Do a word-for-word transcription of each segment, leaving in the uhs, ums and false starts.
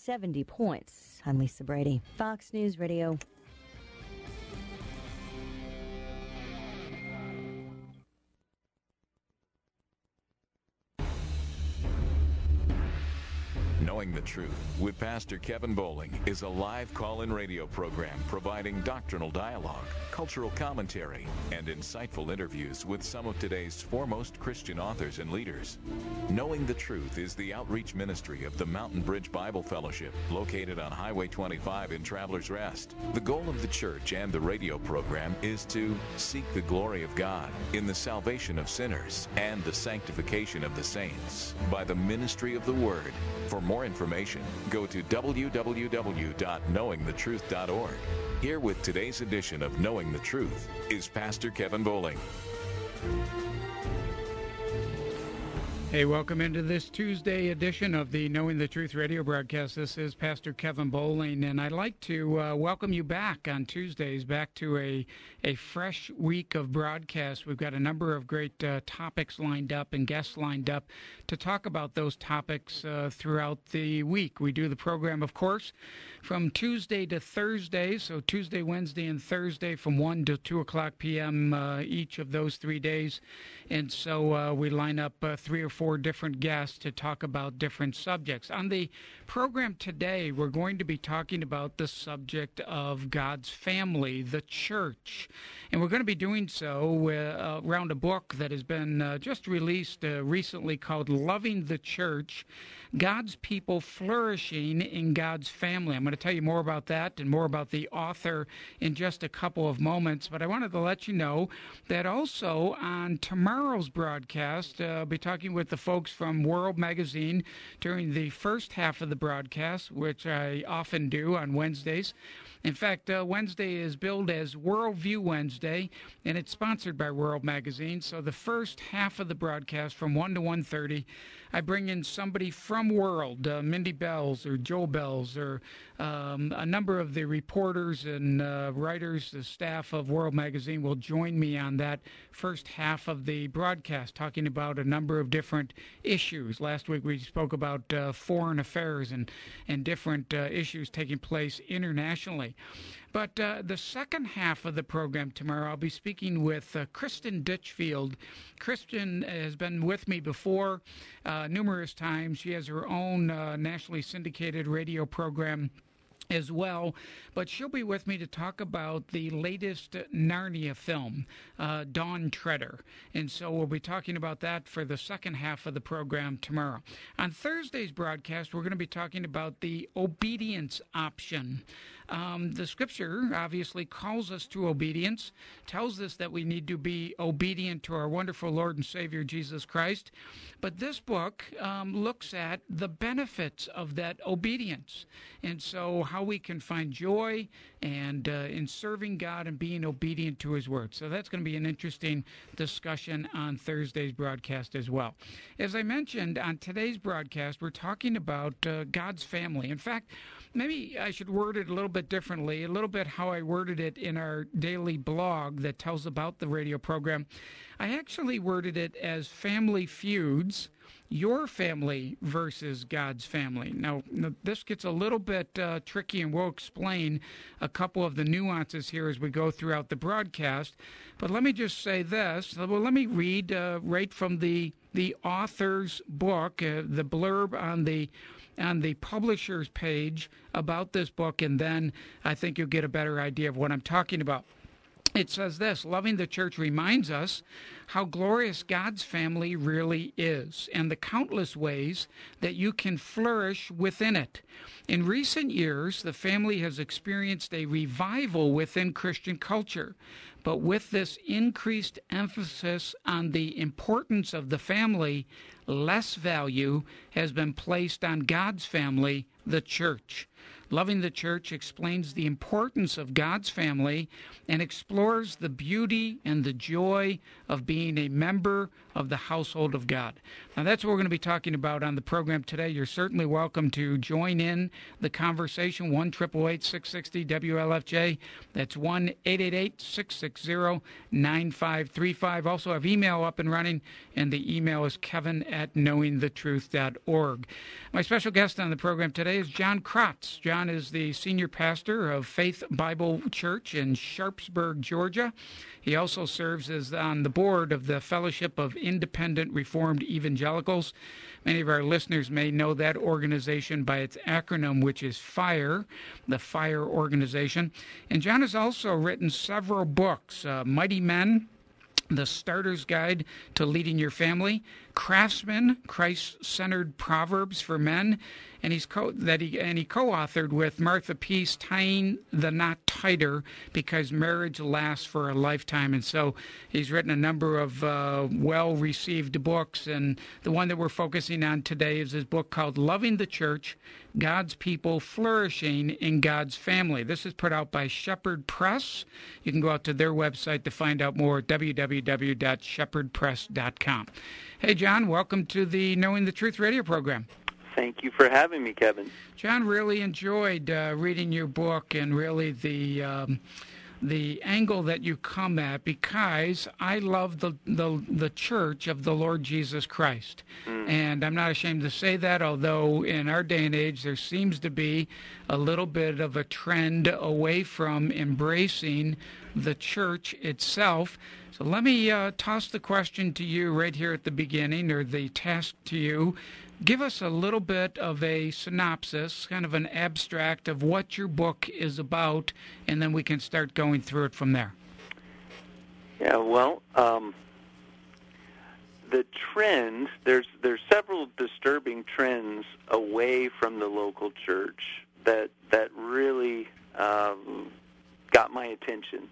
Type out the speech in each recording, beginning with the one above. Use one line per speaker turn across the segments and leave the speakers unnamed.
seventy points. I'm Lisa Brady, Fox News Radio.
Knowing the Truth with Pastor Kevin Bowling is a live call-in radio program providing doctrinal dialogue, cultural commentary, and insightful interviews with some of today's foremost Christian authors and leaders. Knowing the Truth is the outreach ministry of the Mountain Bridge Bible Fellowship, located on Highway twenty-five in Travelers Rest. The goal of the church and the radio program is to seek the glory of God in the salvation of sinners and the sanctification of the saints by the ministry of the Word. For more information, go to w w w dot knowing the truth dot org. Here with today's edition of Knowing the Truth is Pastor Kevin Bowling.
Hey, welcome into this Tuesday edition of the Knowing the Truth radio broadcast. This is Pastor Kevin Bowling, and I'd like to uh, welcome you back on Tuesdays, back to a, a fresh week of broadcasts. We've got a number of great uh, topics lined up and guests lined up to talk about those topics uh, throughout the week. We do the program, of course, from Tuesday to Thursday, so Tuesday, Wednesday, and Thursday from one to two o'clock p.m. Uh, each of those three days. And so uh, we line up uh, three or four different guests to talk about different subjects. On the program today, we're going to be talking about the subject of God's family, the church. And we're going to be doing so uh, around a book that has been uh, just released uh, recently called Loving the Church, God's People Flourishing in God's Family. I'm going to tell you more about that and more about the author in just a couple of moments. But I wanted to let you know that also on tomorrow's broadcast, uh, I'll be talking with the folks from World Magazine during the first half of the broadcast, which I often do on Wednesdays. In fact, uh, Wednesday is billed as Worldview Wednesday, and it's sponsored by World Magazine. So the first half of the broadcast from one to one thirty, I bring in somebody from World, uh, Mindy Bells or Joel Bells, or um, a number of the reporters and uh, writers, the staff of World Magazine will join me on that first half of the broadcast, talking about a number of different issues. Last week we spoke about uh, foreign affairs and, and different uh, issues taking place internationally. But uh, the second half of the program tomorrow, I'll be speaking with uh, Kristen Ditchfield. Kristen has been with me before uh, numerous times. She has her own uh, nationally syndicated radio program as well, but she'll be with me to talk about the latest Narnia film, uh, Dawn Treader, and so we'll be talking about that for the second half of the program tomorrow. On Thursday's broadcast, we're going to be talking about the obedience option. Um, the Scripture obviously calls us to obedience, tells us that we need to be obedient to our wonderful Lord and Savior, Jesus Christ, but this book um, looks at the benefits of that obedience, and so how we can find joy and uh, in serving God and being obedient to His Word. So that's going to be an interesting discussion on Thursday's broadcast as well. As I mentioned, on today's broadcast, we're talking about uh, God's family. In fact, maybe I should word it a little bit differently, a little bit how I worded it in our daily blog that tells about the radio program. I actually worded it as Family Feuds, your family versus God's family. Now, this gets a little bit uh, tricky, and we'll explain a couple of the nuances here as we go throughout the broadcast. But let me just say this. Well, let me read uh, right from the, the author's book, uh, the blurb on the on the publisher's page about this book, and then I think you'll get a better idea of what I'm talking about. It says this: Loving the Church reminds us how glorious God's family really is and the countless ways that you can flourish within it. In recent years, the family has experienced a revival within Christian culture, but with this increased emphasis on the importance of the family, less value has been placed on God's family, the church. Loving the Church explains the importance of God's family and explores the beauty and the joy of being a member of the household of God. Now, that's what we're going to be talking about on the program today. You're certainly welcome to join in the conversation, one eight eight eight, six six zero, W L F J. That's one eight eight eight, six six zero, nine five three five. Also have email up and running, and the email is kevin at knowing the truth dot org. My special guest on the program today today is John Kratz. John is the senior pastor of Faith Bible Church in Sharpsburg, Georgia. He also serves as on the board of the Fellowship of Independent Reformed Evangelicals. Many of our listeners may know that organization by its acronym, which is FIRE, the FIRE organization. And John has also written several books, uh, Mighty Men, The Starter's Guide to Leading Your Family, Craftsman, Christ-Centered Proverbs for Men, and he's co- that he and he co-authored with Martha Peace, Tying the Knot Tighter, because marriage lasts for a lifetime. And so he's written a number of uh, well-received books, and the one that we're focusing on today is his book called Loving the Church, God's People Flourishing in God's Family. This is put out by Shepherd Press. You can go out to their website to find out more at w w w dot shepherd press dot com. Hey, John, welcome to the Knowing the Truth radio program.
Thank you for having me, Kevin.
John, really enjoyed uh, reading your book and really the um, the angle that you come at, because I love the the, the church of the Lord Jesus Christ. Mm. And I'm not ashamed to say that, although in our day and age there seems to be a little bit of a trend away from embracing the church itself. So let me uh, toss the question to you right here at the beginning, or the task to you. Give us a little bit of a synopsis, kind of an abstract of what your book is about, and then we can start going through it from there.
Yeah, well, um, the trend, there's there's several disturbing trends away from the local church that, that really um, got my attention.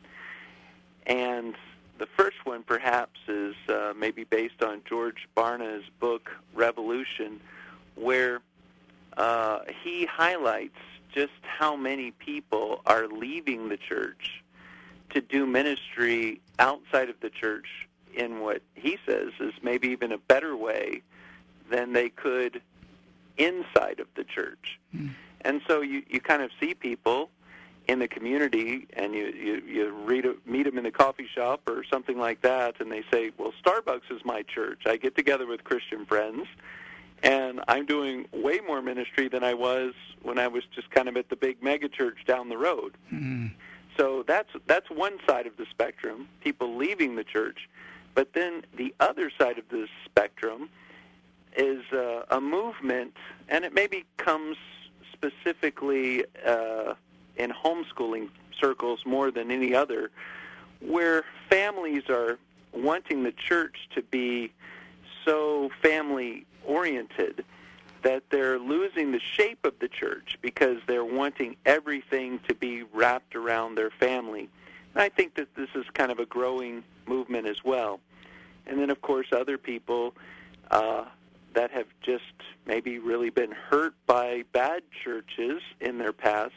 And the first one, perhaps, is uh, maybe based on George Barna's book, Revolution, where uh, he highlights just how many people are leaving the church to do ministry outside of the church in what he says is maybe even a better way than they could inside of the church. Mm. And so you, you kind of see people in the community, and you, you, you read a, meet them in the coffee shop or something like that, and they say, well, Starbucks is my church. I get together with Christian friends, and I'm doing way more ministry than I was when I was just kind of at the big mega church down the road. Mm-hmm. So that's that's one side of the spectrum, people leaving the church. But then the other side of the spectrum is uh, a movement, and it maybe comes specifically uh, in homeschooling circles more than any other, where families are wanting the church to be so family-oriented that they're losing the shape of the church because they're wanting everything to be wrapped around their family. And I think that this is kind of a growing movement as well. And then, of course, other people uh, that have just maybe really been hurt by bad churches in their past.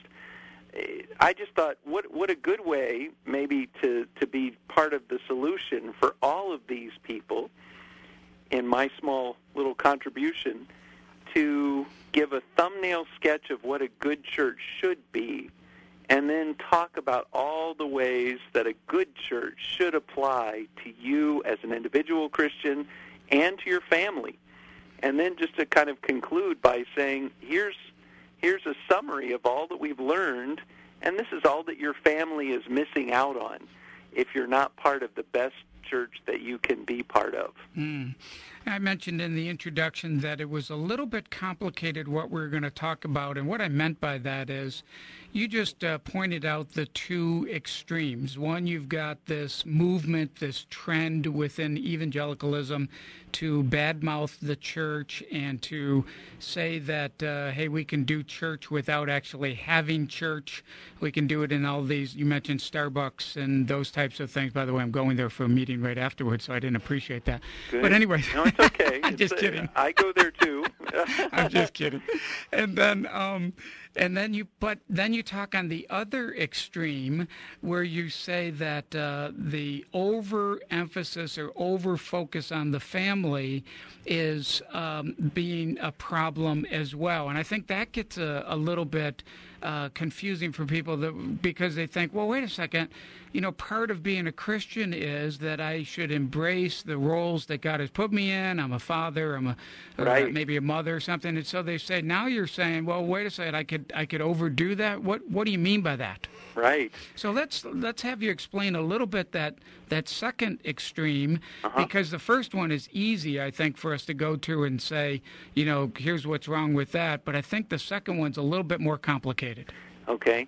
I just thought, what what a good way maybe to, to be part of the solution for all of these people, in my small little contribution, to give a thumbnail sketch of what a good church should be, and then talk about all the ways that a good church should apply to you as an individual Christian and to your family. And then just to kind of conclude by saying, here's Here's a summary of all that we've learned, and this is all that your family is missing out on if you're not part of the best church that you can be part of.
Mm. I mentioned in the introduction that it was a little bit complicated what we're going to talk about, and what I meant by that is you just uh, pointed out the two extremes. One, you've got this movement, this trend within evangelicalism to badmouth the church and to say that, uh, hey, we can do church without actually having church. We can do it in all these, you mentioned Starbucks and those types of things. By the way, I'm going there for a meeting right afterwards, so I didn't appreciate that.
Good.
But anyway.
No, it's okay.
I'm just
it's,
kidding.
Uh, I go there too.
I'm just kidding. And then, um, and then you, but then you talk on the other extreme where you say that uh, the overemphasis or over-focus on the family is um, being a problem as well. And I think that gets a, a little bit uh, confusing for people that, because they think, well, wait a second, you know, part of being a Christian is that I should embrace the roles that God has put me in. I'm a father, I'm a
right.
uh, maybe a mother or something, and so they say, now you're saying, well, wait a second, I could I could overdo that? What what do you mean by that?
Right.
So let's let's have you explain a little bit that that second extreme, uh-huh. because the first one is easy, I think, for us to go to and say, you know, here's what's wrong with that. But I think the second one's a little bit more complicated.
Okay.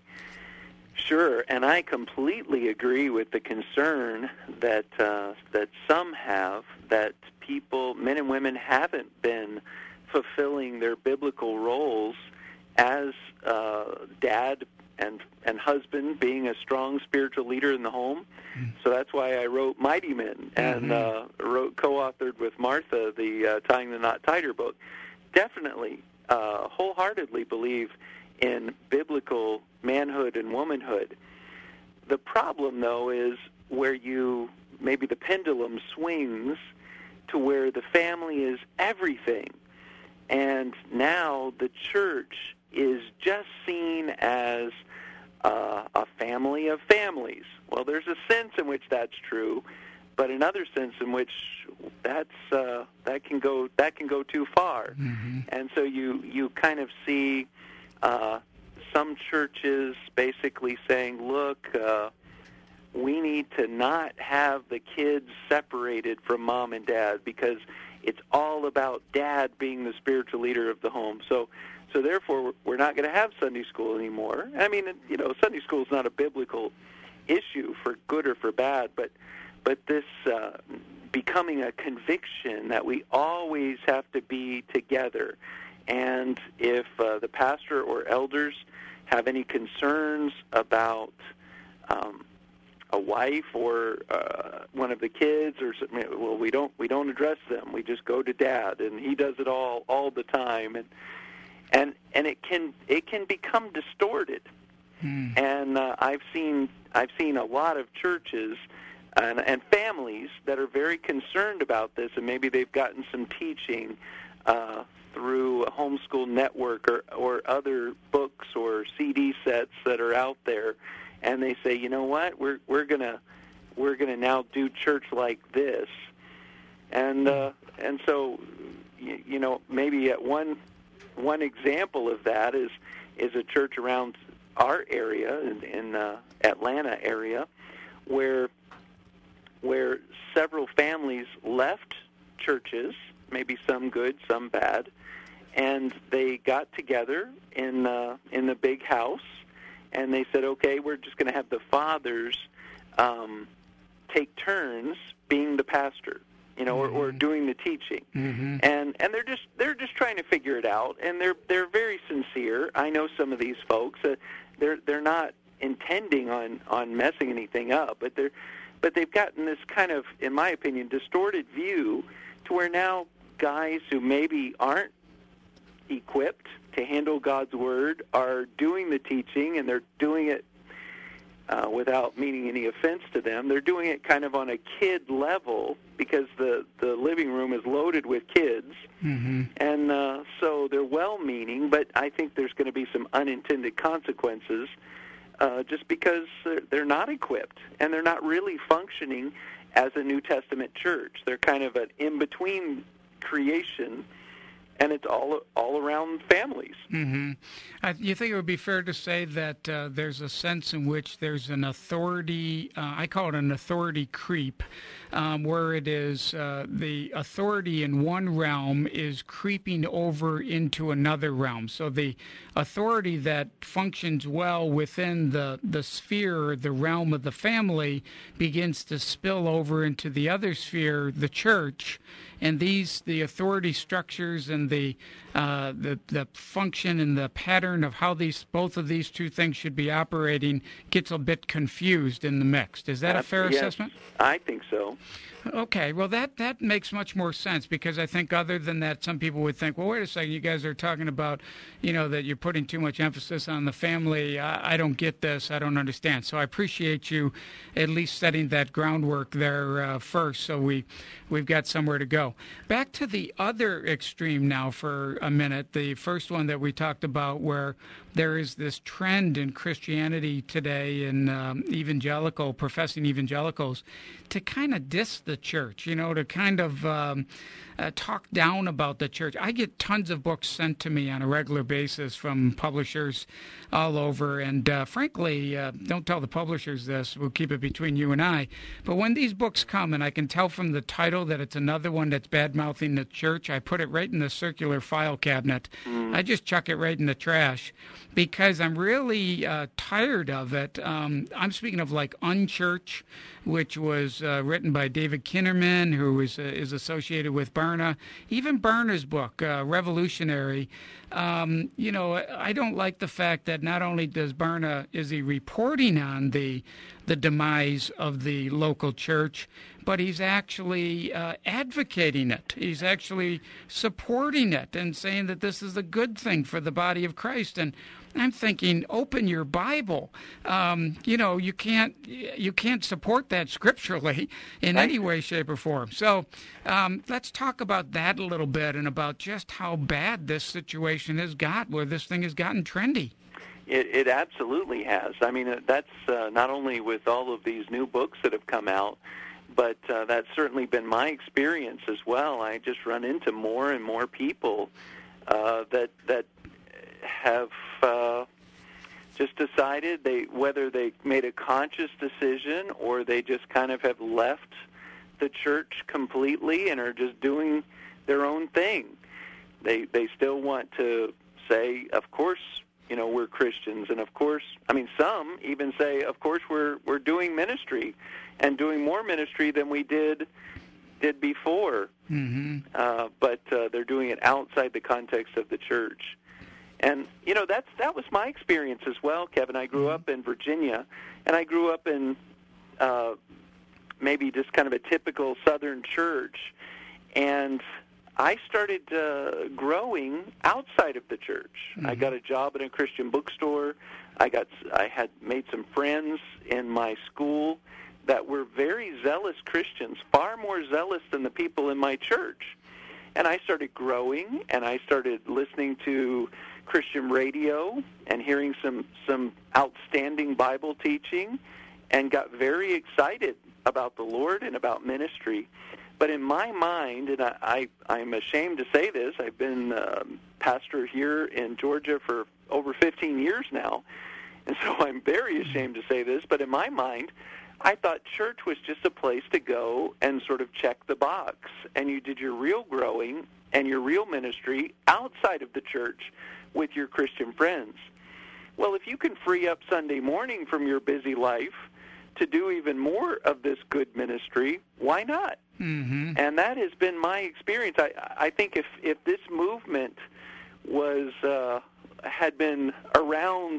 Sure, and I completely agree with the concern that uh, that some have that people, men and women, haven't been fulfilling their biblical roles as uh, dad and and husband, being a strong spiritual leader in the home. Mm-hmm. So that's why I wrote Mighty Men and mm-hmm. uh, wrote co-authored with Martha the uh, Tying the Knot Tighter book. Definitely, uh, wholeheartedly believe in biblical manhood and womanhood. The problem, though, is where you maybe the pendulum swings to where the family is everything, and now the church is just seen as uh, a family of families. Well, there's a sense in which that's true, but another sense in which that's uh, that can go that can go too far, mm-hmm. and so you you kind of see uh, some churches basically saying, "Look, uh, we need to not have the kids separated from mom and dad because it's all about dad being the spiritual leader of the home." So. So therefore, we're not going to have Sunday school anymore. I mean, you know, Sunday school is not a biblical issue for good or for bad, but but this uh, becoming a conviction that we always have to be together. And if uh, the pastor or elders have any concerns about um, a wife or uh, one of the kids, or well, we don't we don't address them. We just go to dad, and he does it all all the time, and. And and it can it can become distorted, hmm. and uh, I've seen I've seen a lot of churches and, and families that are very concerned about this, and maybe they've gotten some teaching uh, through a homeschool network or or other books or C D sets that are out there, and they say, you know what, we're we're gonna we're gonna now do church like this, and uh, and so you, you know maybe at one. One example of that is is a church around our area in, in uh, Atlanta area, where where several families left churches, maybe some good, some bad, and they got together in uh, in the big house, and they said, okay, we're just going to have the fathers um, take turns being the pastor. You know, mm-hmm. or, or doing the teaching, mm-hmm. and and they're just they're just trying to figure it out, and they're they're very sincere. I know some of these folks. Uh, they're they're not intending on, on messing anything up, but they're but they've gotten this kind of, in my opinion, distorted view to where now guys who maybe aren't equipped to handle God's word are doing the teaching, and they're doing it. Uh, without meaning any offense to them, they're doing it kind of on a kid level because the, the living room is loaded with kids, mm-hmm. and uh, so they're well-meaning, but I think there's going to be some unintended consequences uh, just because they're not equipped, and they're not really functioning as a New Testament church. They're kind of an in-between creation, and it's all all around families.
Mm-hmm. Uh, you think it would be fair to say that uh, there's a sense in which there's an authority, uh, I call it an authority creep, um, where it is uh, the authority in one realm is creeping over into another realm. So the authority that functions well within the, the sphere, the realm of the family, begins to spill over into the other sphere, the church. And these, the authority structures and the, uh, the the function and the pattern of how these both of these two things should be operating gets a bit confused in the mix. Is that uh, a fair
yes,
assessment?
I think so.
Okay, well, that, that makes much more sense because I think other than that, some people would think, well, wait a second, you guys are talking about, you know, that you're putting too much emphasis on the family. I, I don't get this. I don't understand. So I appreciate you at least setting that groundwork there uh, first so we, we've got somewhere to go. Back to the other extreme now for a minute, the first one that we talked about where there is this trend in Christianity today in um, evangelical, professing evangelicals to kind of diss the the church, you know, to kind of um, uh, talk down about the church. I get tons of books sent to me on a regular basis from publishers all over, and uh, frankly, uh, don't tell the publishers this, we'll keep it between you and I, but when these books come, and I can tell from the title that it's another one that's bad-mouthing the church, I put it right in the circular file cabinet. Mm. I just chuck it right in the trash, because I'm really uh, tired of it. Um, I'm speaking of like Unchurch, which was uh, written by David Kinnaman, who is, uh, is associated with Barna. Even Barna's book, uh, Revolutionary, um, you know, I don't like the fact that not only does Barna, is he reporting on the the demise of the local church, but he's actually uh, advocating it. He's actually supporting it and saying that this is a good thing for the body of Christ. And I'm thinking, open your Bible. Um, you know, you can't you can't support that scripturally in any way, shape, or form. So um, let's talk about that a little bit and about just how bad this situation has got, where this thing has gotten trendy.
It, it absolutely has. I mean, that's uh, not only with all of these new books that have come out, but uh, that's certainly been my experience as well. I just run into more and more people uh, that that have uh, just decided, they whether they made a conscious decision or they just kind of have left the church completely and are just doing their own thing. They they still want to say, of course, you know, we're Christians, and of course, I mean, some even say, of course, we're we're doing ministry, and doing more ministry than we did did before. Mm-hmm. Uh, but uh, they're doing it outside the context of the church, and you know, that's that was my experience as well, Kevin. I grew mm-hmm. up in Virginia, and I grew up in uh, maybe just kind of a typical Southern church, and I started uh, growing outside of the church. Mm-hmm. I got a job in a Christian bookstore. I got I had made some friends in my school that were very zealous Christians, far more zealous than the people in my church. And I started growing, and I started listening to Christian radio and hearing some some outstanding Bible teaching, and got very excited about the Lord and about ministry. But in my mind, and I, I, I'm ashamed to say this, I've been um, pastor here in Georgia for over fifteen years now, and so I'm very ashamed to say this, but in my mind, I thought church was just a place to go and sort of check the box, and you did your real growing and your real ministry outside of the church with your Christian friends. Well, if you can free up Sunday morning from your busy life to do even more of this good ministry, why not? Mm-hmm. And that has been my experience. I, I think if, if this movement was uh, had been around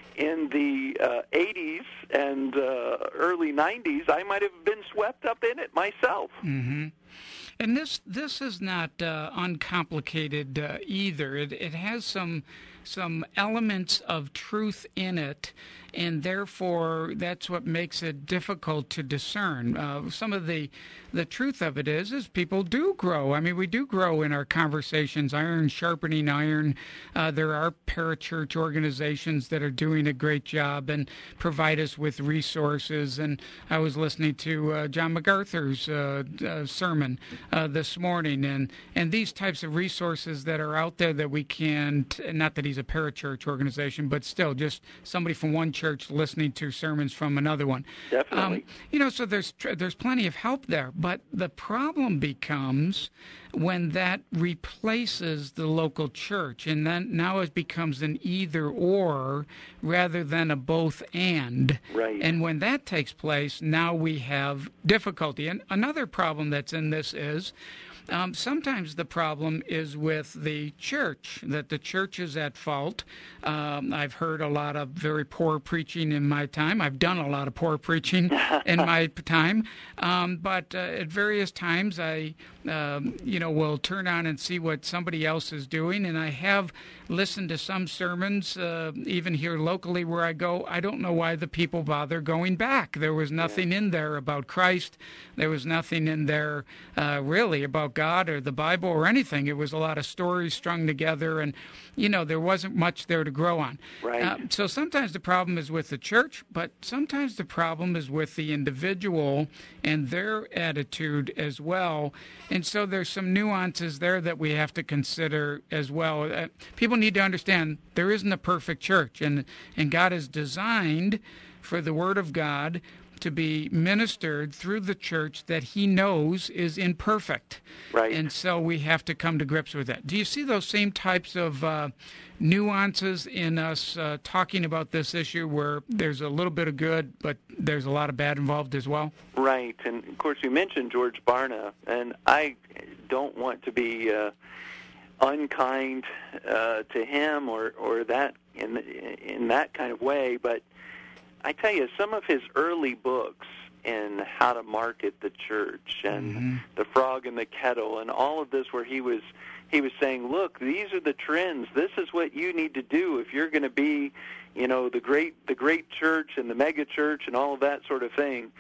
in the uh, eighties and uh, early nineties, I might have been swept up in it myself.
Mm-hmm. And this this is not uh, uncomplicated uh, either. It it has some some elements of truth in it, and therefore that's what makes it difficult to discern. Uh, some of the the truth of it is is people do grow. I mean, we do grow in our conversations, iron sharpening iron. Uh, there are parachurch organizations that are doing a great job and provide us with resources. And I was listening to uh, John MacArthur's uh, uh, sermon uh, this morning, and and these types of resources that are out there that we can, t- not that he's a parachurch organization, but still just somebody from one church listening to sermons from another one.
Definitely.
Um, you know, so there's there's plenty of help there, but the problem becomes when that replaces the local church, and then now it becomes an either or rather than a both and.
Right.
And when that takes place, now we have difficulty. And another problem that's in this is Um, sometimes the problem is with the church, that the church is at fault. Um, I've heard a lot of very poor preaching in my time. I've done a lot of poor preaching in my time. Um, but uh, at various times I, um, you know, will turn on and see what somebody else is doing. And I have listened to some sermons, uh, even here locally where I go. I don't know why the people bother going back. There was nothing in there about Christ. There was nothing in there uh, really about God or the Bible or anything. It was a lot of stories strung together, and, you know, there wasn't much there to grow on.
Right.
Uh, so sometimes the problem is with the church, but sometimes the problem is with the individual and their attitude as well. And so there's some nuances there that we have to consider as well. Uh, people need to understand there isn't a perfect church, and, and God has designed for the Word of God to be ministered through the church that he knows is imperfect.
Right.
And so we have to come to grips with that. Do you see those same types of uh, nuances in us uh, talking about this issue where there's a little bit of good, but there's a lot of bad involved as well?
Right. And, of course, you mentioned George Barna, and I don't want to be uh, unkind uh, to him or, or that in, in that kind of way, but I tell you, some of his early books in how to market the church and mm-hmm. the Frog in the Kettle and all of this, where he was he was saying, look, these are the trends. This is what you need to do if you're going to be, you know, the great the great church and the mega church and all of that sort of thing.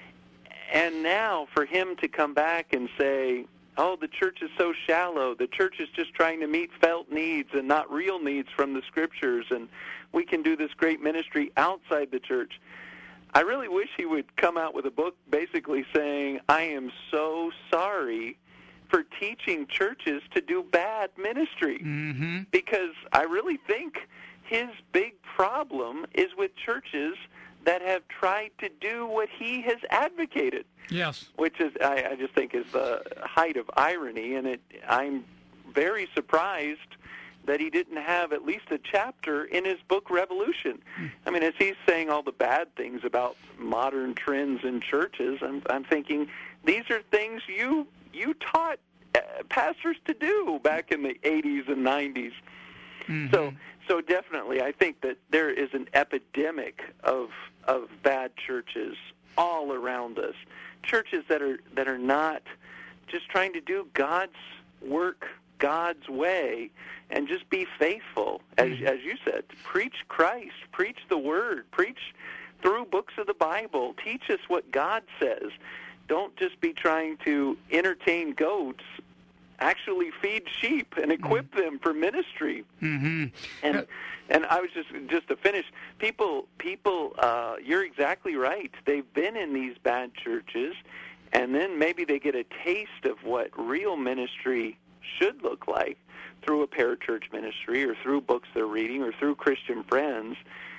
And now for him to come back and say, oh, the church is so shallow. The church is just trying to meet felt needs and not real needs from the Scriptures, and we can do this great ministry outside the church. I really wish he would come out with a book basically saying, I am so sorry for teaching churches to do bad ministry.
Mm-hmm.
Because I really think his big problem is with churches that have tried to do what he has advocated.
Yes.
Which is, I, I just think, is the height of irony, and it, I'm very surprised that he didn't have at least a chapter in his book, Revolution. Mm. I mean, as he's saying all the bad things about modern trends in churches, I'm, I'm thinking, these are things you you taught uh, pastors to do back in the eighties and nineties.
Mm-hmm.
So, so definitely, I think that there is an epidemic of of bad churches all around us. Churches that are that are not just trying to do God's work God's way and just be faithful, as mm-hmm. as you said. Preach Christ, preach the Word, preach through books of the Bible. Teach us what God says. Don't just be trying to entertain goats. Actually feed sheep and equip mm-hmm. them for ministry.
Mm-hmm.
And and I was just just to finish, people people uh, you're exactly right. They've been in these bad churches, and then maybe they get a taste of what real ministry should look like through a parachurch ministry or through books they're reading or through Christian friends,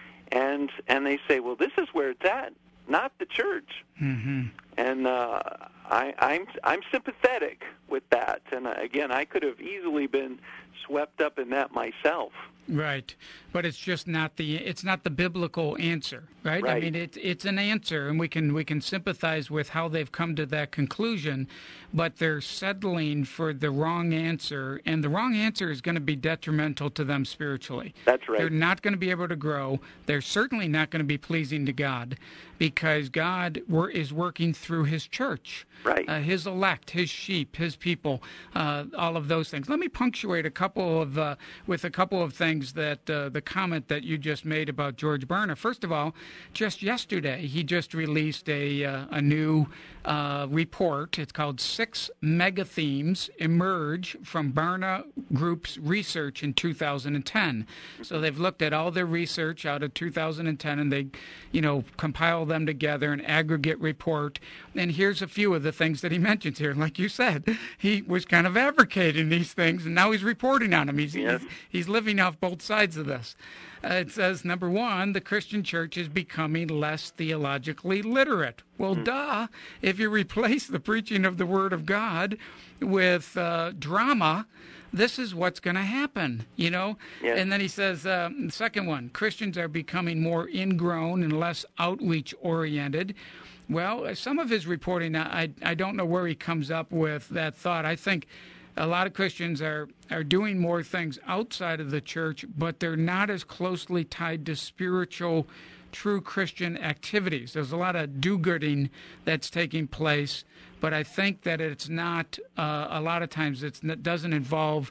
and and they say, well, this is where it's at, not the church.
Mm-hmm.
And uh, I, I'm I'm sympathetic with that. And uh, again, I could have easily been swept up in that myself.
Right, but it's just not the it's not the biblical answer, right?
Right.
I mean, it's it's an answer, and we can we can sympathize with how they've come to that conclusion, but they're settling for the wrong answer, and the wrong answer is going to be detrimental to them spiritually.
That's right.
They're not going to be able to grow. They're certainly not going to be pleasing to God, because God wor- is working through His church,
right?
Uh, his elect, His sheep, His people, uh, all of those things. Let me punctuate a couple of uh, with a couple of things. That uh, the comment that you just made about George Barna. First of all, just yesterday he just released a uh, a new uh, report. It's called Six Mega Themes Emerge from Barna Group's Research in two thousand ten. So they've looked at all their research out of two thousand ten, and they, you know, compile them together, an aggregate report. And here's a few of the things that he mentions here. Like you said, he was kind of advocating these things, and now he's reporting on them. He's
yes.
he's, he's living off both sides of this. Uh, it says, number one, the Christian church is becoming less theologically literate. Well, mm. duh. If you replace the preaching of the Word of God with uh, drama, this is what's going to happen, you know?
Yes.
And then he says, uh, the second one, Christians are becoming more ingrown and less outreach-oriented. Well, some of his reporting, I, I don't know where he comes up with that thought. I think a lot of Christians are, are doing more things outside of the church, but they're not as closely tied to spiritual, true Christian activities. There's a lot of do-gooding that's taking place, but I think that it's not, uh, a lot of times it's, it doesn't involve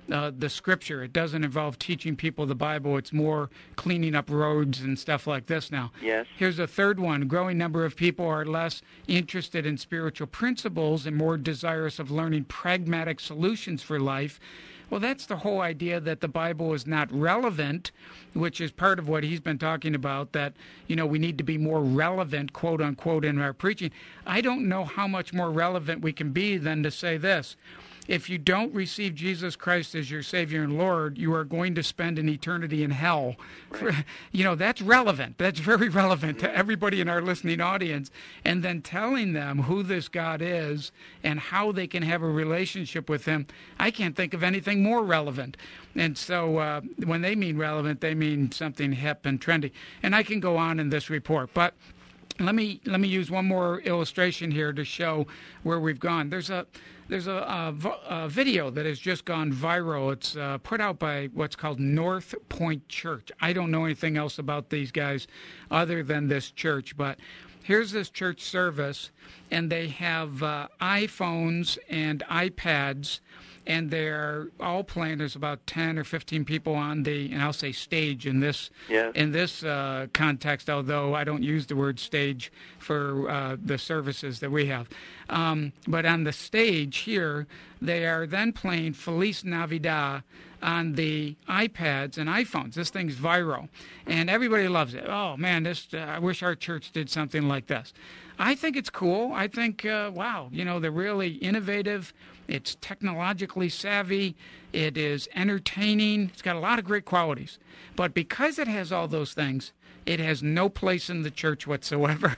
uh, the Scripture. It doesn't involve teaching people the Bible. It's more cleaning up roads and stuff like this now.
Yes.
Here's a third one. A growing number of people are less interested in spiritual principles and more desirous of learning pragmatic solutions for life. Well, that's the whole idea that the Bible is not relevant, which is part of what he's been talking about, that, you know, we need to be more relevant, quote unquote, in our preaching. I don't know how much more relevant we can be than to say this. If you don't receive Jesus Christ as your Savior and Lord, you are going to spend an eternity in hell.
Right.
For, you know, that's relevant. That's very relevant to everybody in our listening audience. And then telling them who this God is and how they can have a relationship with him, I can't think of anything more relevant. And so uh, when they mean relevant, they mean something hip and trendy. And I can go on in this report, but let me let me use one more illustration here to show where we've gone. There's a there's a, a, a video that has just gone viral. It's uh, put out by what's called North Point Church. I don't know anything else about these guys other than this church, but here's this church service, and they have uh, iPhones and iPads, and they're all playing. There's about ten or fifteen people on the, and I'll say stage in this
yes.
in this uh, context, although I don't use the word stage for uh, the services that we have. Um, but on the stage here, they are then playing Feliz Navidad on the iPads and iPhones. This thing's viral, and everybody loves it. Oh, man, this uh, I wish our church did something like this. I think it's cool. I think, uh, wow, you know, they're really innovative. It's technologically savvy. It is entertaining. It's got a lot of great qualities. But because it has all those things, it has no place in the church whatsoever.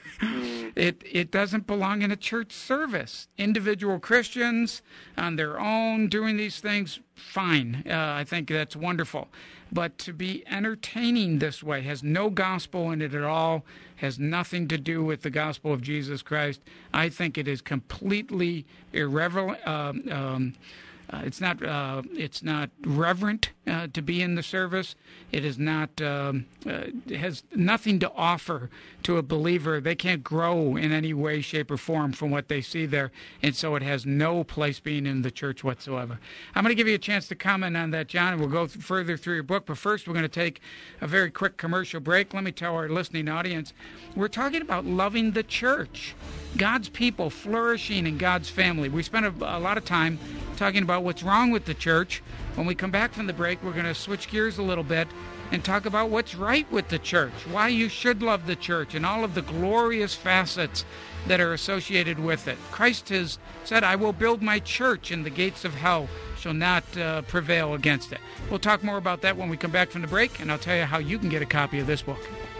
it it doesn't belong in a church service. Individual Christians on their own doing these things, fine. Uh, I think that's wonderful. But to be entertaining this way, has no gospel in it at all, has nothing to do with the gospel of Jesus Christ. I think it is completely irreverent. Um, um, uh, it's not. Uh, it's not reverent uh, to be in the service. It is not. Um, uh, it has nothing to offer to a believer. They can't grow in any way, shape, or form from what they see there, and so it has no place being in the church whatsoever. I'm going to give you a chance to comment on that, John, and we'll go th- further through your book. But first, we're going to take a very quick commercial break. Let me tell our listening audience, we're talking about loving the church, God's people flourishing in God's family. We spent a, a lot of time talking about what's wrong with the church. When we come back from the break, we're going to switch gears a little bit and talk about what's right with the church, why you should love the church, and all of the glorious facets that are associated with it. Christ has said, I will build my church, and the gates of hell shall not uh, prevail against it. We'll talk more about that when we come back from the break, and I'll tell you how you can get a copy of this book.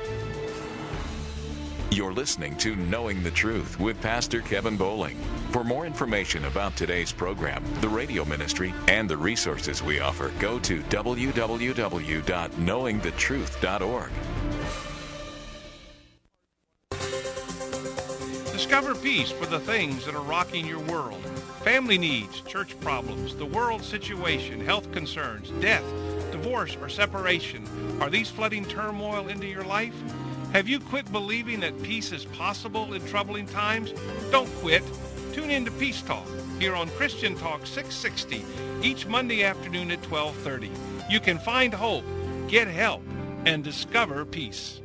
You're listening to Knowing the Truth with Pastor Kevin Bowling. For more information about today's program, the radio ministry, and the resources we offer, go to w w w dot knowing the truth dot org.
Discover peace for the things that are rocking your world. Family needs, church problems, the world situation, health concerns, death, divorce, or separation. Are these flooding turmoil into your life? Have you quit believing that peace is possible in troubling times? Don't quit. Tune in to Peace Talk here on Christian Talk six sixty each Monday afternoon at twelve thirty. You can find hope, get help, and discover peace.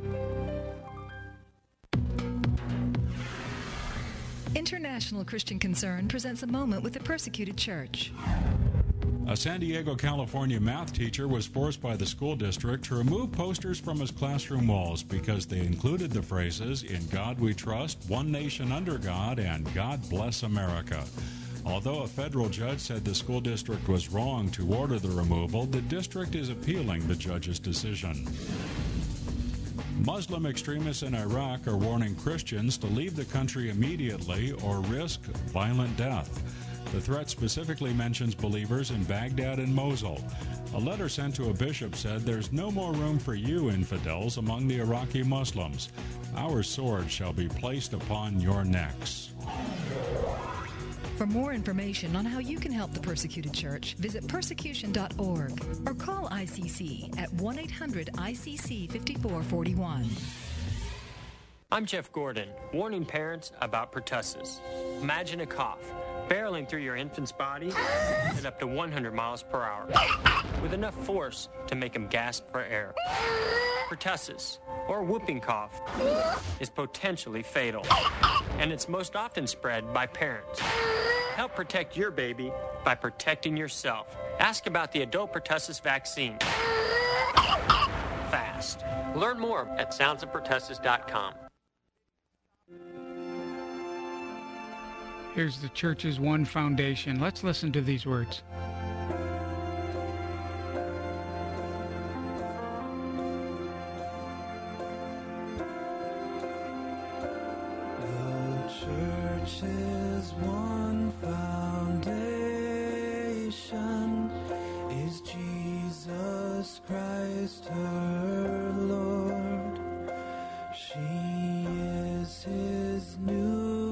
International Christian Concern presents a moment with the persecuted church.
A San Diego, California math teacher was forced by the school district to remove posters from his classroom walls because they included the phrases, "In God We Trust," "One Nation Under God," and "God Bless America." Although a federal judge said the school district was wrong to order the removal, the district is appealing the judge's decision. Muslim extremists in Iraq are warning Christians to leave the country immediately or risk violent death. The threat specifically mentions believers in Baghdad and Mosul. A letter sent to a bishop said there's no more room for you, infidels, among the Iraqi Muslims. Our sword shall be placed upon your necks.
For more information on how you can help the persecuted church, visit persecution dot org or call I C C at one eight hundred I C C five four four one.
I'm Jeff Gordon, warning parents about pertussis. Imagine a cough. barreling through your infant's body at up to one hundred miles per hour, with enough force to make him gasp for air. Pertussis, or whooping cough, is potentially fatal, and it's most often spread by parents. Help protect your baby by protecting yourself. Ask about the adult pertussis vaccine. Fast. Learn more at sounds of pertussis dot com.
Here's the Church's One Foundation. Let's listen to these words.
The Church's one foundation is Jesus Christ, her Lord. She is his new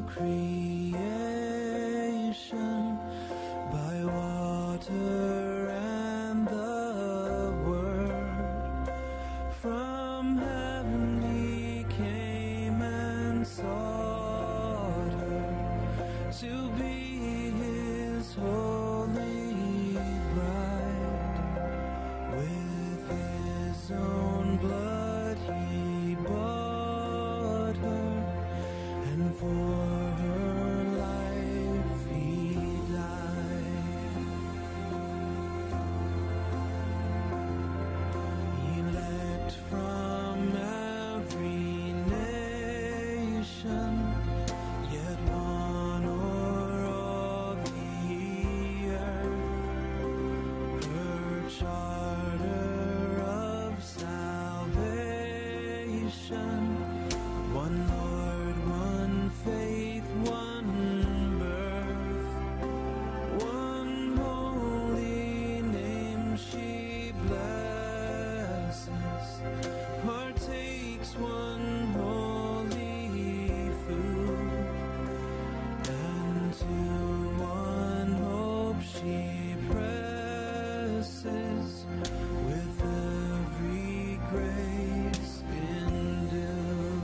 creation by water and the word. From heaven he came and sought her to be his holy bride. With his own blood he bought her, and for her life he died. Elect from every nation, yet one o'er all the earth. Her charter of salvation, one Lord, one faith, one birth, one holy name she blesses, partakes one holy food, and to one hope she presses with every grace endued.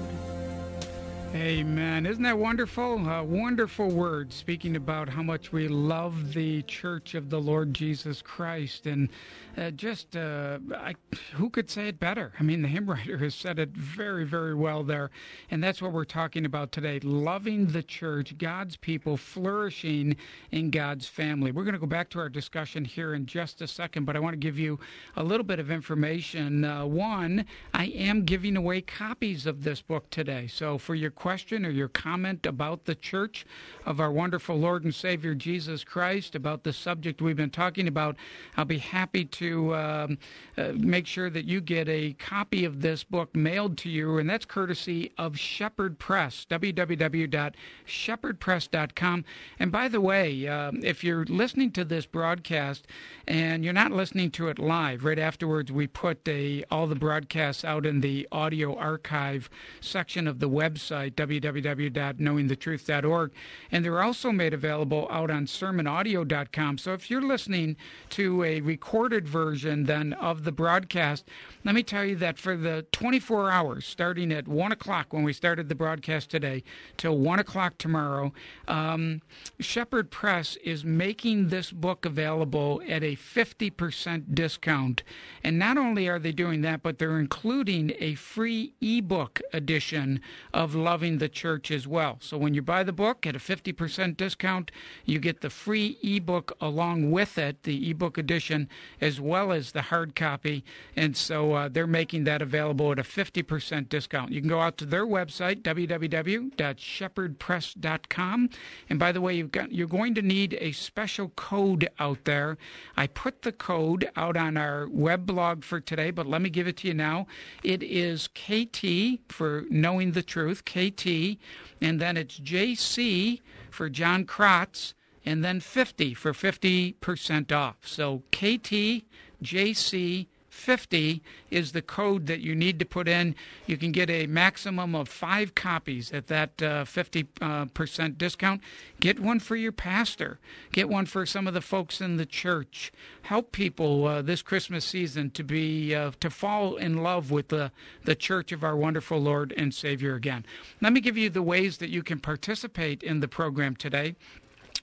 Amen. Isn't that wonderful? A wonderful word speaking about how much we love the Church of the Lord Jesus Christ. And uh, just, uh, I, who could say it better? I mean, the hymn writer has said it very, very well there. And that's what we're talking about today, loving the church, God's people, flourishing in God's family. We're going to go back to our discussion here in just a second, but I want to give you a little bit of information. Uh, one, I am giving away copies of this book today. So for your question or your comment about the church of our wonderful Lord and Savior Jesus Christ, about the subject we've been talking about, I'll be happy to um, uh, make sure that you get a copy of this book mailed to you, and that's courtesy of Shepherd Press, w w w dot shepherd press dot com. And by the way, uh, if you're listening to this broadcast and you're not listening to it live, right afterwards we put a, all the broadcasts out in the audio archive section of the website, w w w dot knowing the truth dot org, and they're also made available out on sermon audio dot com. So if you're listening to a recorded version then of the broadcast, let me tell you that for the twenty-four hours, starting at one o'clock when we started the broadcast today, till one o'clock tomorrow, um, Shepherd Press is making this book available at a fifty percent discount. And not only are they doing that, but they're including a free ebook edition of Loving the Church as well. So when you buy the book at a fifty percent discount, you get the free ebook along with it, the ebook edition, as well as the hard copy. And so uh, they're making that available at a fifty percent discount. You can go out to their website, w w w dot shepherd press dot com. And by the way, you've got, you're going to need a special code out there. I put the code out on our web blog for today, but let me give it to you now. It is K T for Knowing the Truth, K T, and then it's J C for John Kratz, and then fifty for fifty percent off. So K T, J C, fifty is the code that you need to put in. You can get a maximum of five copies at that uh, fifty percent discount. Get one for your pastor. Get one for some of the folks in the church. Help people uh, this Christmas season to be uh, to fall in love with the, the church of our wonderful Lord and Savior again. Let me give you the ways that you can participate in the program today.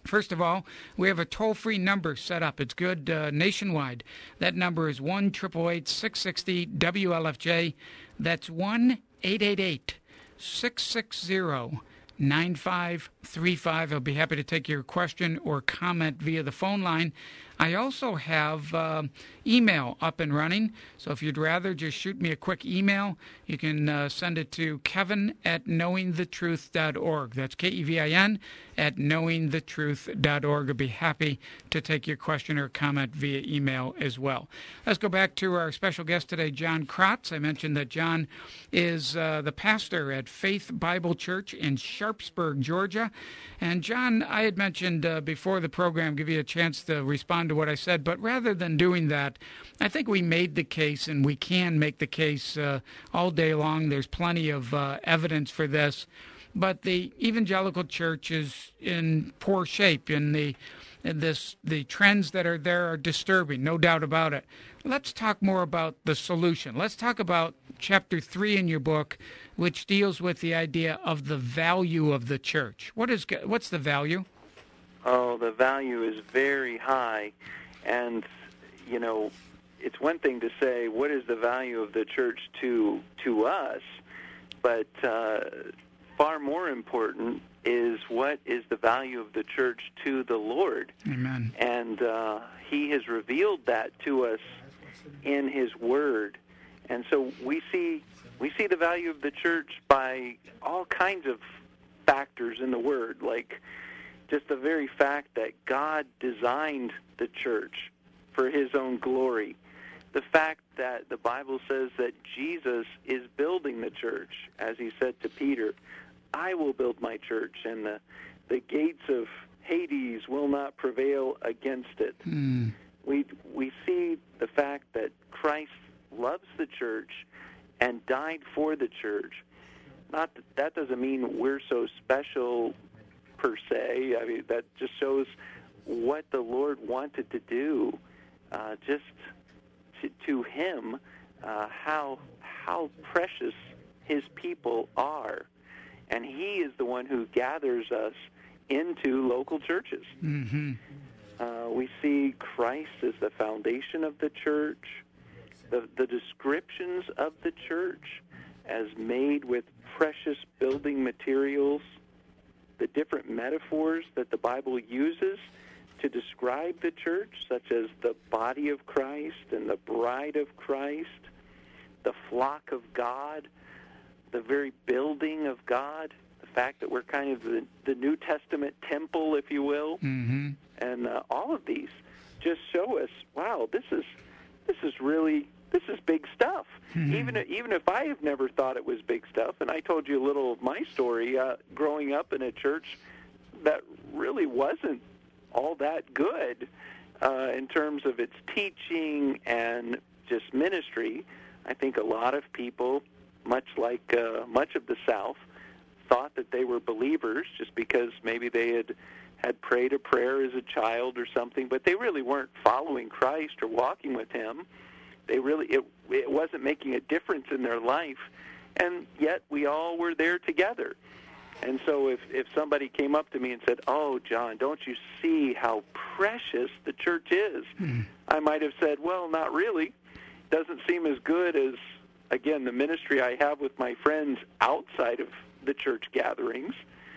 First of all, we have a toll-free number set up. It's good uh, nationwide. That number is one eight eight eight, six six zero, W L F J. That's one eight eight eight, six six zero, nine five three five. I'll be happy to take your question or comment via the phone line. I also have uh, email up and running, so if you'd rather just shoot me a quick email, you can uh, send it to Kevin at knowing the truth dot org. That's K E V I N at knowing the truth dot org. I'll be happy to take your question or comment via email as well. Let's go back to our special guest today, John Kratz. I mentioned that John is uh, the pastor at Faith Bible Church in Sharpsburg, Georgia. And John, I had mentioned uh, before the program, give you a chance to respond to what I said, but rather than doing that, I think we made the case, and we can make the case uh, all day long. There's plenty of uh, evidence for this, but the evangelical church is in poor shape, and the and this the trends that are there are disturbing, no doubt about it. Let's talk more about the solution. Let's talk about chapter three in your book, which deals with the idea of the value of the church. What is what's the value?
Oh, the value is very high, and you know, it's one thing to say what is the value of the church to to us, but uh, far more important is what is the value of the church to the Lord.
Amen.
And uh, He has revealed that to us in His Word, and so we see we see the value of the church by all kinds of factors in the Word, like just the very fact that God designed the church for His own glory. The fact that the Bible says that Jesus is building the church, as He said to Peter, I will build my church, and the, the gates of Hades will not prevail against it.
Hmm.
We, we see the fact that Christ loves the church and died for the church. Not that, that doesn't mean we're so special per se. I mean, that just shows what the Lord wanted to do, uh, just to, to Him, uh, how how precious His people are, and He is the one who gathers us into local churches.
Mm-hmm.
Uh, we see Christ as the foundation of the church, the the descriptions of the church as made with precious building materials, the different metaphors that the Bible uses to describe the church, such as the body of Christ and the bride of Christ, the flock of God, the very building of God, the fact that we're kind of the, the New Testament temple, if you will,
Mm-hmm.
and uh, all of these just show us, wow, this is this is really this is big stuff.
Mm-hmm.
Even even if I have never thought it was big stuff, and I told you a little of my story, uh, growing up in a church that really wasn't all that good uh, in terms of its teaching and just ministry. I think a lot of people, much like uh, much of the South, thought that they were believers just because maybe they had had prayed a prayer as a child or something, but they really weren't following Christ or walking with Him. They really, it, it wasn't making a difference in their life, and yet we all were there together. And so if, if somebody came up to me and said, oh, John, don't you see how precious the church is?
Mm.
I might have said, well, not really. Doesn't seem as good as, again, the ministry I have with my friends outside of the church gatherings,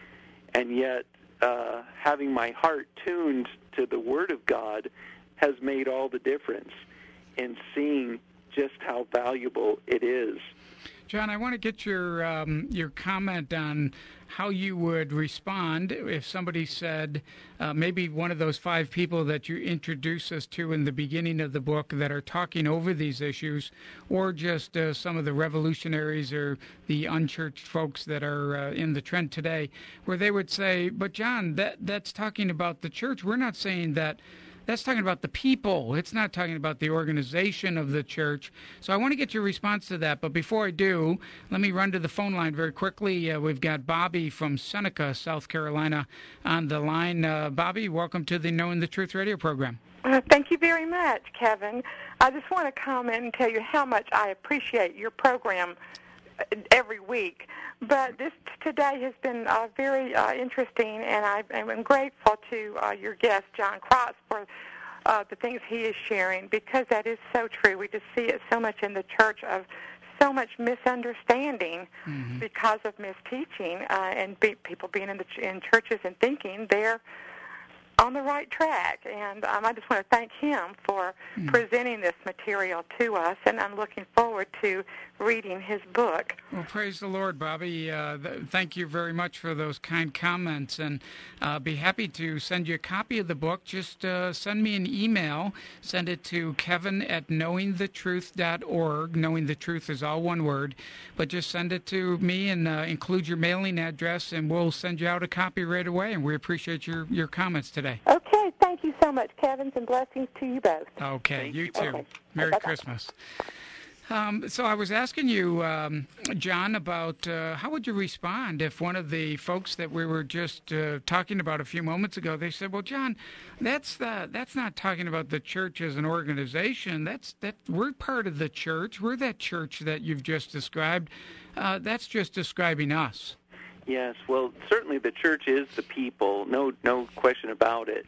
and yet uh, having my heart tuned to the Word of God has made all the difference in seeing just how valuable it is.
John, I want to get your um, your comment on how you would respond if somebody said, uh, maybe one of those five people that you introduce us to in the beginning of the book that are talking over these issues, or just uh, some of the revolutionaries or the unchurched folks that are uh, in the trend today, where they would say, but John, that that's talking about the church. We're not saying that. That's talking about the people. It's not talking about the organization of the church. So I want to get your response to that. But before I do, let me run to the phone line very quickly. Uh, we've got Bobby from Seneca, South Carolina, on the line. Uh, Bobby, welcome to the Knowing the Truth radio program.
Uh, thank you very much, Kevin. I just want to comment and tell you how much I appreciate your program every week. But this today has been uh, very uh, interesting, and I, I'm grateful to uh, your guest, John Cross, for uh, the things he is sharing, because that is so true. We just see it so much in the church of so much misunderstanding mm-hmm. because of misteaching, uh, and be, people being in the ch- in churches and thinking they're on the right track. And um, I just want to thank him for mm. presenting this material to us, and I'm looking forward to reading his book.
Well, praise the Lord, Bobby. Uh, th- thank you very much for those kind comments, and uh, be happy to send you a copy of the book. Just uh, send me an email. Send it to Kevin at knowing the truth dot org. Knowing the Truth is all one word, but just send it to me and uh, include your mailing address, and we'll send you out a copy right away, and we appreciate your, your comments today.
Okay, thank you so much, Kevin, and blessings to you both.
Okay, you too.
Okay.
Merry
Bye-bye.
Christmas. Um, so I was asking you, um, John, about uh, how would you respond if one of the folks that we were just uh, talking about a few moments ago, they said, well, John, that's the, that's not talking about the church as an organization. That's that we're part of the church. We're that church that you've just described. Uh, that's just describing us.
Yes, well, certainly the church is the people, no no question about it.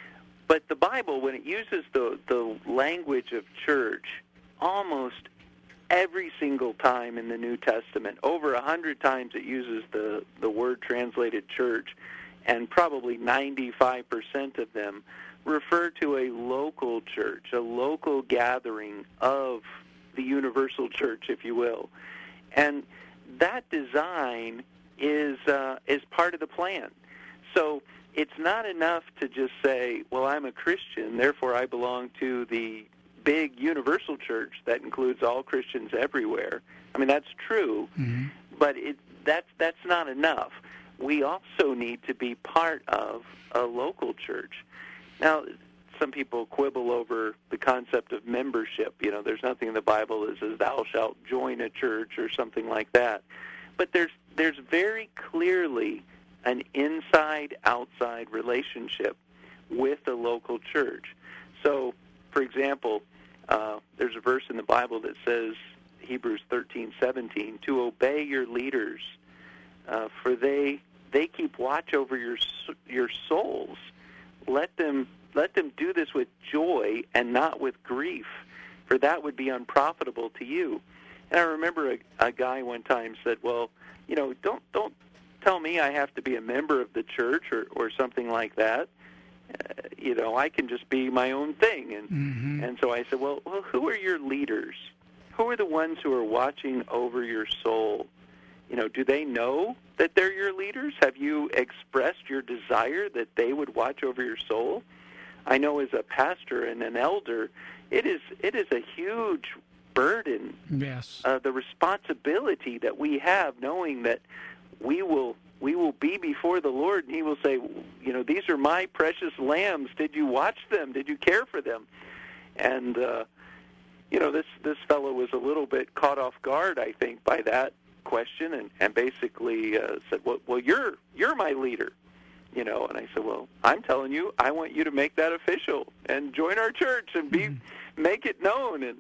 But the Bible, when it uses the, the language of church, almost every single time in the New Testament, over a hundred times it uses the, the word translated church, and probably ninety-five percent of them refer to a local church, a local gathering of the universal church, if you will. And that design is uh, is part of the plan. So it's not enough to just say, well, I'm a Christian, therefore I belong to the big universal church that includes all Christians everywhere. I mean, that's true, mm-hmm. but it, that's, that's not enough. We also need to be part of a local church. Now, some people quibble over the concept of membership. You know, there's nothing in the Bible that says, thou shalt join a church or something like that. But there's there's very clearly an inside-outside relationship with the local church. So, for example, uh, there's a verse in the Bible that says, Hebrews thirteen seventeen, to obey your leaders, uh, for they they keep watch over your your souls. Let them let them do this with joy and not with grief, for that would be unprofitable to you. And I remember a, a guy one time said, well, you know, don't don't tell me I have to be a member of the church or, or something like that. Uh, you know, I can just be my own thing. And mm-hmm. and so I said, well, well, who are your leaders? Who are the ones who are watching over your soul? You know, do they know that they're your leaders? Have you expressed your desire that they would watch over your soul? I know as a pastor and an elder, it is it is a huge burden,
yes,
uh, the responsibility that we have, knowing that we will we will be before the Lord, and He will say, you know, these are my precious lambs. Did you watch them? Did you care for them? And uh, you know, this this fellow was a little bit caught off guard, I think, by that question, and and basically uh, said, well, well, you're you're my leader, you know. And I said, well, I'm telling you, I want you to make that official and join our church and be mm-hmm. make it known. And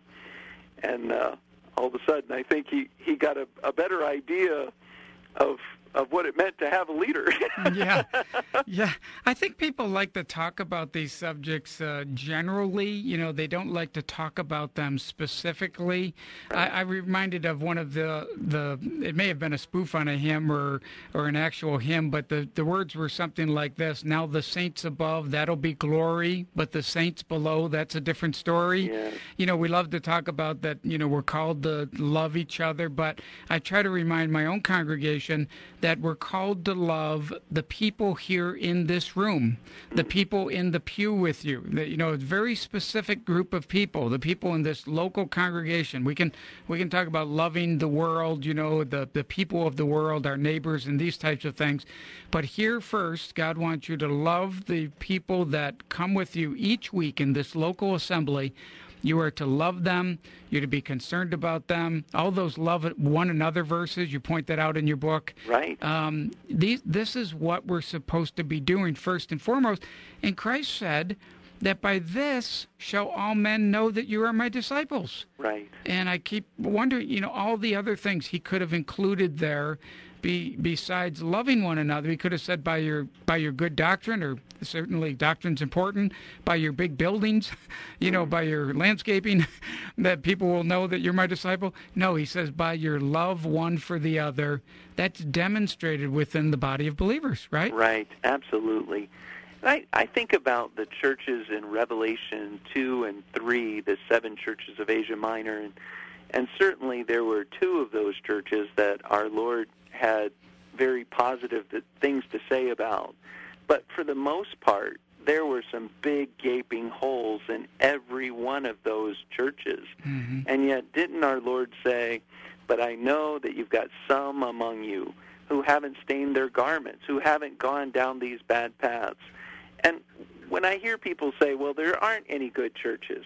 And uh, all of a sudden, I think he, he got a, a better idea of of what it meant to have a leader.
yeah, yeah. I think people like to talk about these subjects uh, generally. You know, they don't like to talk about them specifically. I, I reminded of one of the, the, it may have been a spoof on a hymn or, or an actual hymn, but the, the words were something like this: now the saints above, that'll be glory, but the saints below, that's a different story.
Yeah.
You know, we love to talk about that, you know, we're called to love each other, but I try to remind my own congregation that we're called to love the people here in this room, the people in the pew with you. The, you know, a very specific group of people, the people in this local congregation. We can we can talk about loving the world, you know, the, the people of the world, our neighbors, and these types of things. But here first, God wants you to love the people that come with you each week in this local assembly. You are to love them. You're to be concerned about them. All those love one another verses, you point that out in your book.
Right.
Um, these, this is what we're supposed to be doing first and foremost. And Christ said that by this shall all men know that you are my disciples.
Right.
And I keep wondering, you know, all the other things he could have included there. Be, besides loving one another, he could have said by your by your good doctrine, or certainly doctrine's important, by your big buildings, you know, by your landscaping, that people will know that you're my disciple. No, he says by your love one for the other. That's demonstrated within the body of believers, right?
Right, absolutely. I, I think about the churches in Revelation two and three, the seven churches of Asia Minor, and, and certainly there were two of those churches that our Lord had very positive things to say about. But for the most part, there were some big gaping holes in every one of those churches. Mm-hmm. And yet didn't our Lord say, but I know that you've got some among you who haven't stained their garments, who haven't gone down these bad paths. And when I hear people say, well, there aren't any good churches,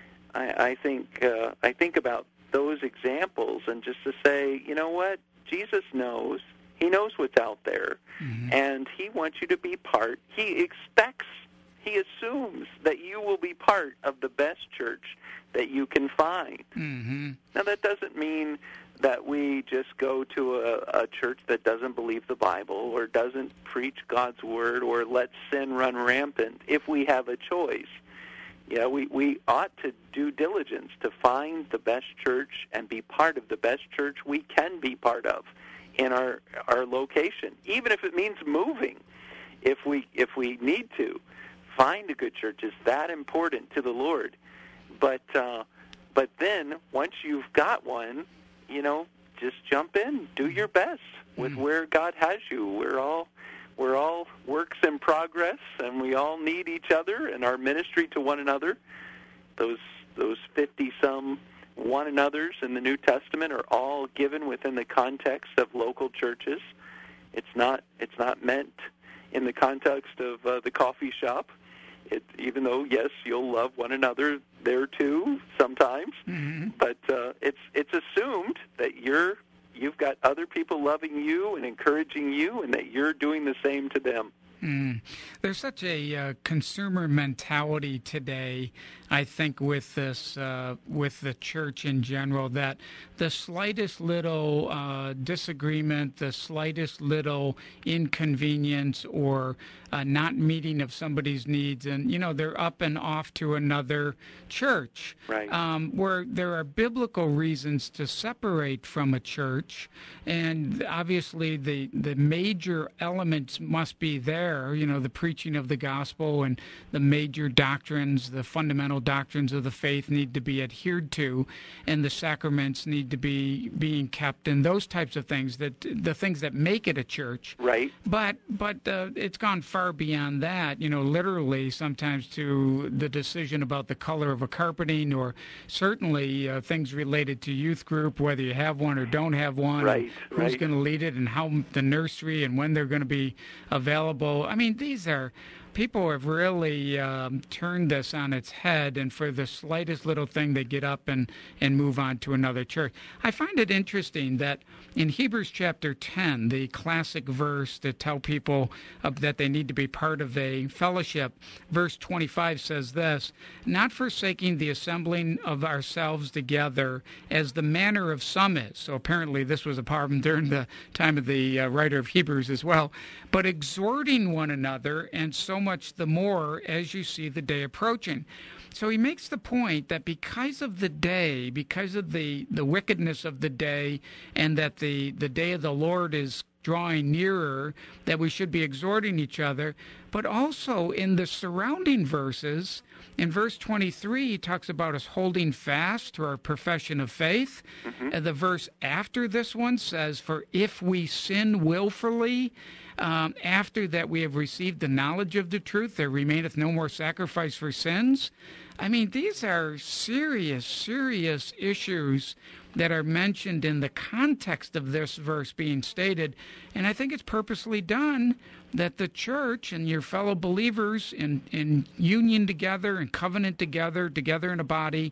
I, I think uh, I think about those examples and just to say, you know what? Jesus knows. He knows what's out there, mm-hmm. and he wants you to be part. He expects, he assumes that you will be part of the best church that you can find. Mm-hmm. Now, that doesn't mean that we just go to a, a church that doesn't believe the Bible or doesn't preach God's word or let sin run rampant if we have a choice. Yeah, we, we ought to do diligence to find the best church and be part of the best church we can be part of in our our location, even if it means moving. If we if we need to, find a good church is that important to the Lord. But uh, but then once you've got one, you know, just jump in, do your best with where God has you. We're all We're all works in progress, and we all need each other and our ministry to one another. Those those fifty-some one another's in the New Testament are all given within the context of local churches. It's not it's not meant in the context of uh, the coffee shop. It, even though, yes, you'll love one another there too sometimes, mm-hmm. but uh, it's it's assumed that you're You've got other people loving you and encouraging you, and that you're doing the same to them.
Mm. There's such a uh, consumer mentality today, I think, with this, uh, with the church in general, that the slightest little uh, disagreement, the slightest little inconvenience or uh, not meeting of somebody's needs, and, you know, they're up and off to another church.
Right.
Um, where there are biblical reasons to separate from a church, and obviously the, the major elements must be there. You know, the preaching of the gospel and the major doctrines, the fundamental doctrines of the faith need to be adhered to, and the sacraments need to be being kept, and those types of things, that the things that make it a church.
Right.
But but uh, it's gone far beyond that, you know, literally sometimes to the decision about the color of a carpeting, or certainly uh, things related to youth group, whether you have one or don't have one,
right,
who's
right.
going to lead it, and how the nursery and when they're going to be available. I mean, these are, people have really um, turned this on its head, and for the slightest little thing, they get up and, and move on to another church. I find it interesting that in Hebrews chapter ten, the classic verse to tell people uh, that they need to be part of a fellowship, verse twenty-five says this, not forsaking the assembling of ourselves together as the manner of some is. So apparently this was a problem during the time of the uh, writer of Hebrews as well, but exhorting one another, and so much the more as you see the day approaching. So he makes the point that because of the day, because of the, the wickedness of the day, and that the, the day of the Lord is drawing nearer, that we should be exhorting each other. But also in the surrounding verses, in verse twenty-three, he talks about us holding fast to our profession of faith. Mm-hmm. And the verse after this one says, for if we sin willfully, um, after that we have received the knowledge of the truth, there remaineth no more sacrifice for sins. I mean, these are serious, serious issues that are mentioned in the context of this verse being stated. And I think it's purposely done that the church and your fellow believers in, in union together and covenant together, together in a body,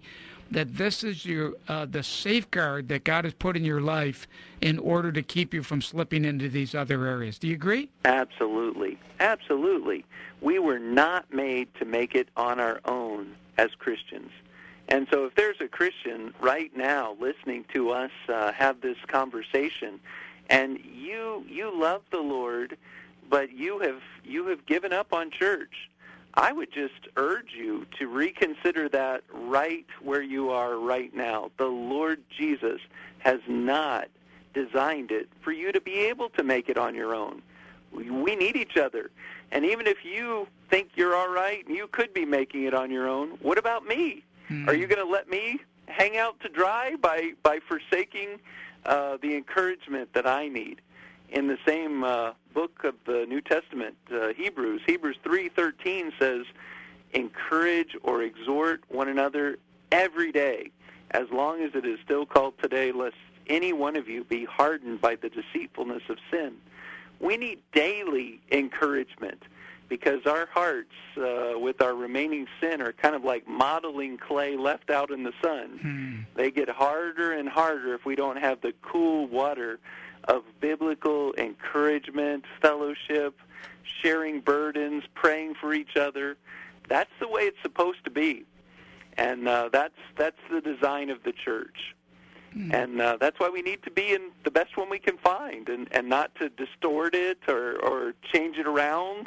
that this is your uh, the safeguard that God has put in your life in order to keep you from slipping into these other areas. Do you agree?
Absolutely. Absolutely. We were not made to make it on our own as Christians. And so if there's a Christian right now listening to us uh, have this conversation, and you you love the Lord, but you have you have given up on church, I would just urge you to reconsider that right where you are right now. The Lord Jesus has not designed it for you to be able to make it on your own. We, we need each other. And even if you think you're all right and you could be making it on your own, what about me? Mm. Are you going to let me hang out to dry by, by forsaking uh, the encouragement that I need? In the same uh, book of the New Testament, uh, Hebrews, Hebrews three thirteen says, encourage or exhort one another every day, as long as it is still called today, lest any one of you be hardened by the deceitfulness of sin. We need daily encouragement because our hearts, uh, with our remaining sin, are kind of like modeling clay left out in the sun. Hmm. They get harder and harder if we don't have the cool water of biblical encouragement, fellowship, sharing burdens, praying for each other. That's the way it's supposed to be. And uh, that's that's the design of the church. Mm. And uh, that's why we need to be in the best one we can find, and, and not to distort it or, or change it around.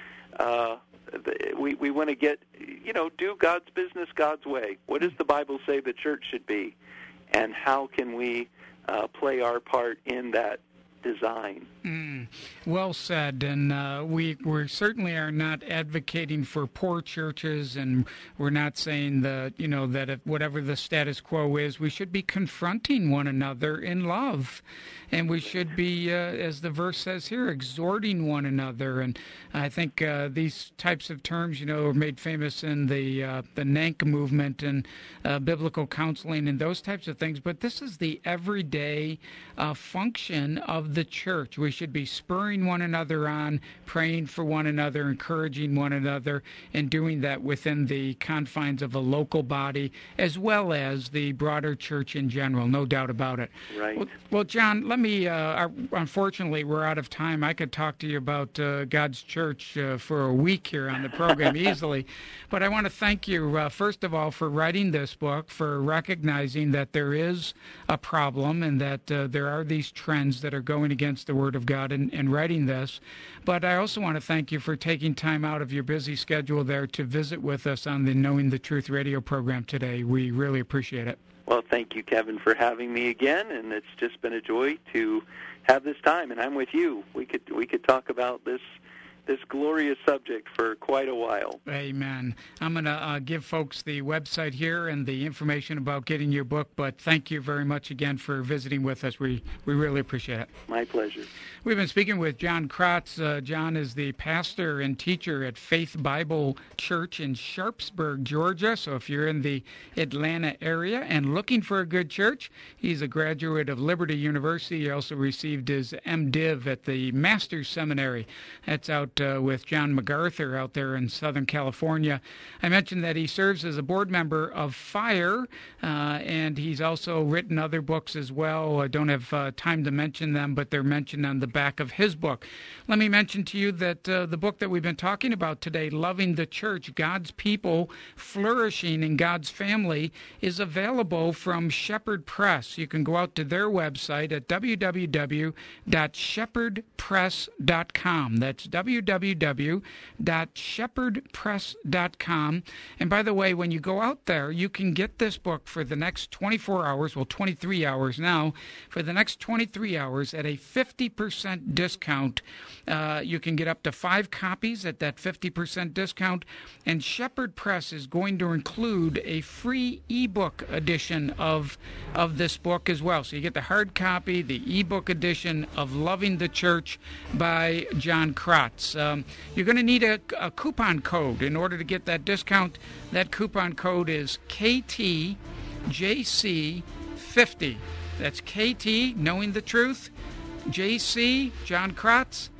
Uh, we we want to get, you know, do God's business God's way. What does the Bible say the church should be? And how can we uh, play our part in that design?
Mm, well said. And uh, we we certainly are not advocating for poor churches, and we're not saying that, you know, that if whatever the status quo is, we should be confronting one another in love. And we should be, uh, as the verse says here, exhorting one another. And I think uh, these types of terms, you know, are made famous in the uh, the N A N C movement and uh, biblical counseling and those types of things. But this is the everyday uh, function of the church. We should be spurring one another on, praying for one another, encouraging one another, and doing that within the confines of a local body as well as the broader church in general. No doubt about it.
Right.
Well, well John, let me, uh, unfortunately, we're out of time. I could talk to you about uh, God's church uh, for a week here on the program easily. But I want to thank you, uh, first of all, for writing this book, for recognizing that there is a problem and that uh, there are these trends that are going against the Word of God, and, and writing this. But I also want to thank you for taking time out of your busy schedule there to visit with us on the Knowing the Truth radio program today. We really appreciate it.
Well, thank you, Kevin, for having me again, and it's just been a joy to have this time, and I'm with you. We could we could talk about this this glorious subject for quite a while.
Amen. I'm going to uh, give folks the website here and the information about getting your book, but thank you very much again for visiting with us. We we really appreciate it.
My pleasure.
We've been speaking with John Kratz. Uh, John is the pastor and teacher at Faith Bible Church in Sharpsburg, Georgia. So if you're in the Atlanta area and looking for a good church, he's a graduate of Liberty University. He also received his MDiv at the Master's Seminary. That's out Uh, with John MacArthur out there in Southern California. I mentioned that he serves as a board member of FIRE, uh, and he's also written other books as well. I don't have uh, time to mention them, but they're mentioned on the back of his book. Let me mention to you that uh, the book that we've been talking about today, Loving the Church, God's People Flourishing in God's Family, is available from Shepherd Press. You can go out to their website at w w w dot shepherd press dot com. That's w w w dot shepherd press dot com. And by the way, when you go out there, you can get this book for the next twenty-four hours, well, twenty-three hours now, for the next twenty-three hours at a fifty percent discount. Uh, you can get up to five copies at that fifty percent discount. And Shepherd Press is going to include a free ebook edition of, of this book as well. So you get the hard copy, the ebook edition of Loving the Church by John Kratz. Um, you're going to need a, a coupon code in order to get that discount. That coupon code is K T J C fifty. That's K T, Knowing the Truth, J C, John Kratz,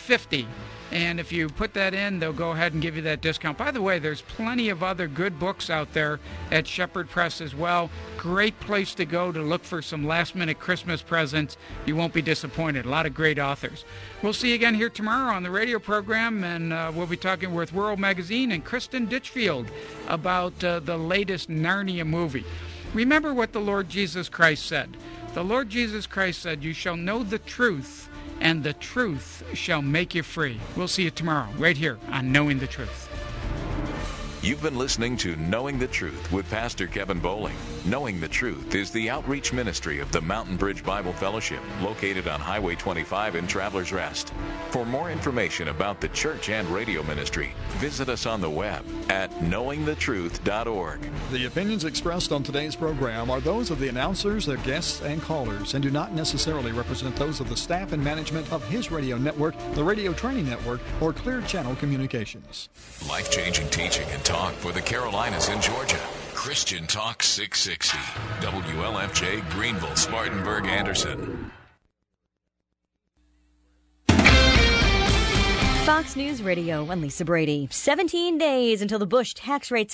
fifty. And if you put that in, they'll go ahead and give you that discount. By the way, there's plenty of other good books out there at Shepherd Press as well. Great place to go to look for some last-minute Christmas presents. You won't be disappointed. A lot of great authors. We'll see you again here tomorrow on the radio program, and uh, we'll be talking with World Magazine and Kristen Ditchfield about uh, the latest Narnia movie. Remember what the Lord Jesus Christ said. The Lord Jesus Christ said, "You shall know the truth, and the truth shall make you free." We'll see you tomorrow, right here on Knowing the Truth.
You've been listening to Knowing the Truth with Pastor Kevin Bowling. Knowing the Truth is the outreach ministry of the Mountain Bridge Bible Fellowship, located on Highway twenty-five in Travelers Rest. For more information about the church and radio ministry, visit us on the web at knowing the truth dot org.
The opinions expressed on today's program are those of the announcers, their guests, and callers, and do not necessarily represent those of the staff and management of His Radio Network, the Radio Training Network, or Clear Channel Communications.
Life-changing teaching and talk for the Carolinas and Georgia. Christian Talk six sixty. W L F J, Greenville, Spartanburg, Anderson.
Fox News Radio, I'm Lisa Brady. seventeen days until the Bush tax rates